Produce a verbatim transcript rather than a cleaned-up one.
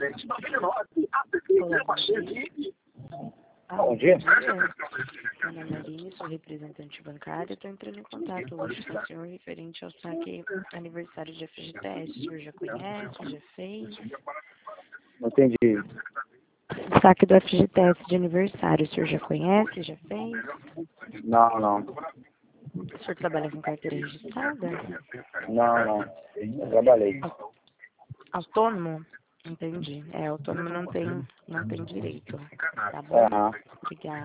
Olá, bom dia. Ah, Bom dia. Meu nome é Aline, sou representante bancária. Estou entrando em contato hoje com o senhor referente ao saque aniversário de F G T S. O senhor já conhece, já fez? Não entendi. O saque do F G T S de aniversário, o senhor já conhece, já fez? Não, não. O senhor trabalha com carteira registrada? Não, não. Eu trabalhei. Autônomo? Entendi. É, autônomo não tem, não tem direito. Tá bom? Aham. Obrigada.